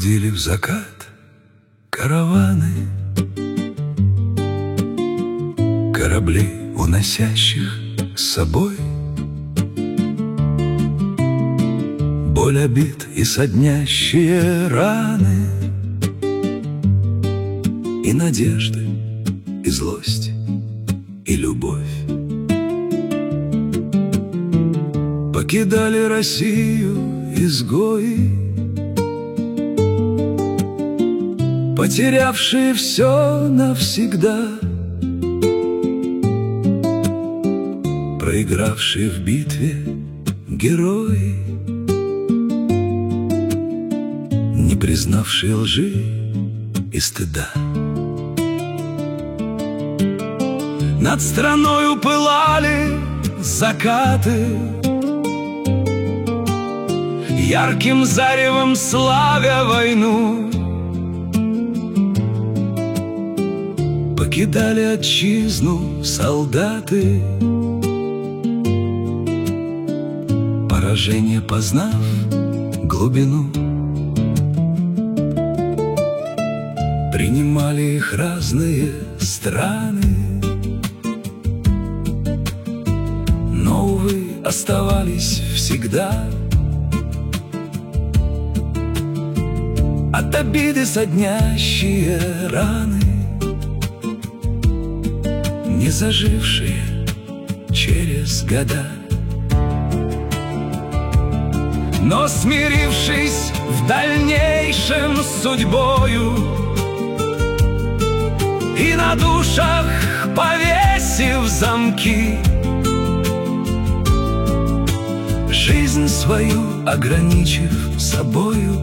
Уходили в закат караваны кораблей, уносящих с собой боль обид и соднящие раны, и надежды, и злость, и любовь. Покидали Россию изгои, потерявшие все навсегда, проигравшие в битве герои, не признавшие лжи и стыда. Над страною пылали закаты, ярким заревом славя войну. Покидали отчизну солдаты, поражение познав глубину. Принимали их разные страны, но, увы, оставались всегда от обиды соднящие раны, не зажившие через года. Но, смирившись в дальнейшем с судьбою и на душах повесив замки, жизнь свою ограничив собою,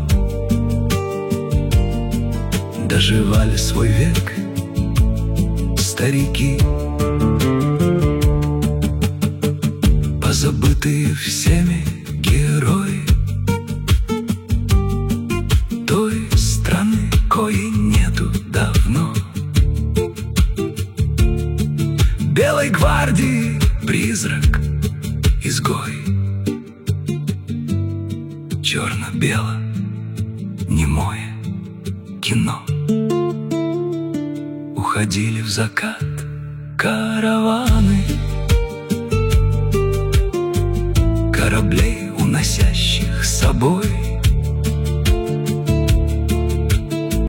доживали свой век старики, позабытые всеми герои той страны, коей нету давно. Белой гвардии призрак, изгой, черно-бело немое кино. Уходили в закат караваны кораблей, уносящих с собой